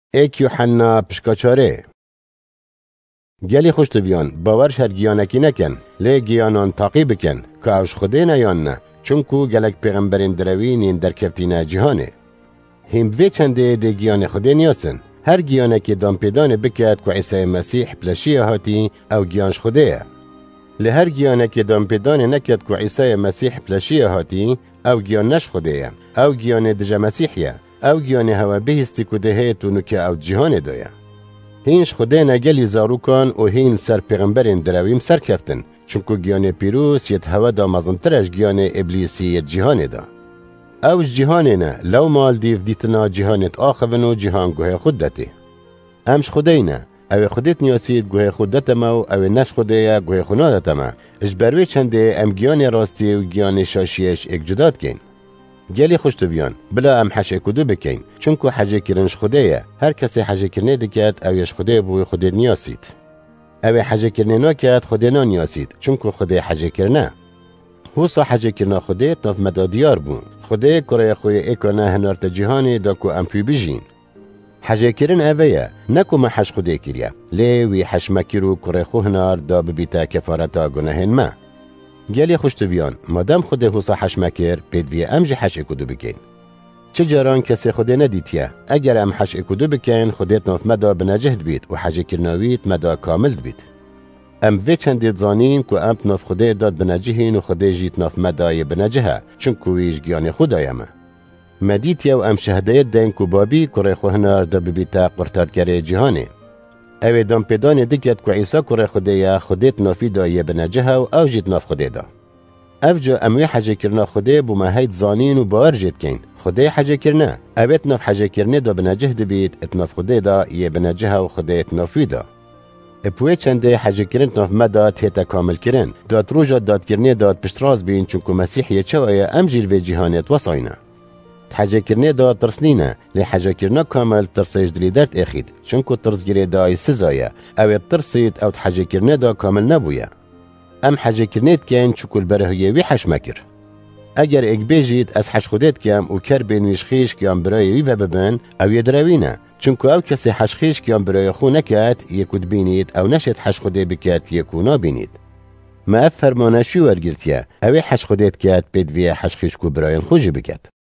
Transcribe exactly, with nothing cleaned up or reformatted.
ایک یوحنا پشکاچاره گلی خوشت بیان باورش هر گیانکی نکن لی گیانان تاقی بکن که اوش خوده نیان نه چونکو گلک پیغمبرین دروینین در کفتین جهانه هم وی چنده ده گیان خوده نیاسن هر گیانکی دام پیدان بکد که عیسی مسیح پلشیه هاتی او گیانش خوده لی هر گیانکی دام پیدان نکد که عیسی مسیح پلشیه هاتی او گیانش خوده او گیان دجا مسیحیه او گیانه هوا بهستی کده هیتونو که او جهان دایا هینش خوده نگلی زاروکان و هین سر پیغمبرین درویم سر کفتن چونکو گیانه پیروس یت هوا دا مزنترش گیانه ابلیسی یت جهان دا اوش جهانه نه لو مال دیف دیتنا جهانت آخون و جهان گوه خودته امش خوده نه او خودت نیاسید گوه خودتما و او نش خوده یا گوه خونادتما اش بروی چنده ام گیانه راستی و گیانه شاشیش اک جداد کن گلی خوشت بیان بلا ام حشه کدو بکن چونکو حجه کرنش خوده یا هر کسی حجه کرنه دکت اویش خوده بوی خوده نیاسید او حجه کرنه ناکت خوده نا نیاسید چونکو خوده حجه کرنه حوصا حجه کرنه خوده تاف مدادیار بون خوده کره خوی ایکانه هنارت جهانی دا کو ام پی بجین حجه کرن اویا نکو ما حش خوده کریا لی وی حش مکیرو کره خو هنار دا ببیتا کفارتا گناهن ما گلی خوشت بیان مادام خوده حوصا حش مکر پیدوی امج حش اکدو بکن چه جاران کسی خوده ندیتیه اگر ام حش اکدو بکن خوده ناف مدا بنجهد بید و حجه کرناویت مدا کامل بید ام وی چندید زانین که ام ناف خوده داد بنجهین و خوده جیت ناف مدای بنجهه چون کویش گیان خودایمه مدیتیه و ام شهدایت دین که بابی کره خوهنار دا ببیتا قرطارکره جهانه اوی دام پیدان دکت که عیسی کره خوده یا خودت نافی دایه بنجهه و او جیت ناف خوده دا افجا اموی حجه کرنا خوده بو مهید زانین و باور جید کن خوده حجه کرنا اویت ناف حجه کرنه دا بنجه دبید اتناف خوده دا یه بنجهه و خوده اتنافی دا اپوی چنده حجه کرن ناف مدا تیتا کامل کرن داد روژا داد کرنه داد پشتراز بین چونکو مسیحیه چوائه ام جیل و جهانیت وصاینا حجه کرنه دا ترسنینه لی حجه کرنه کامل ترسیش دلی درد اخید چونکو ترس گیره دای سزایه او ترسید او حجه کرنه دا کامل نبویه ام حجه کرنه کن چکول برهیه وی حش مکر اگر اگ بیجید از حش خودت کم و کر بینویش خیش کم برای وی و ببن او یدروینه چونکو او کسی حش خیش کم برای خو نکت یکود بینید او نشد حش خوده بکت یکو نابینید ما اف فرمانه شو ورگرتیه اوی حش خودت کت بدوی حش خیش کو برای خوجی بکت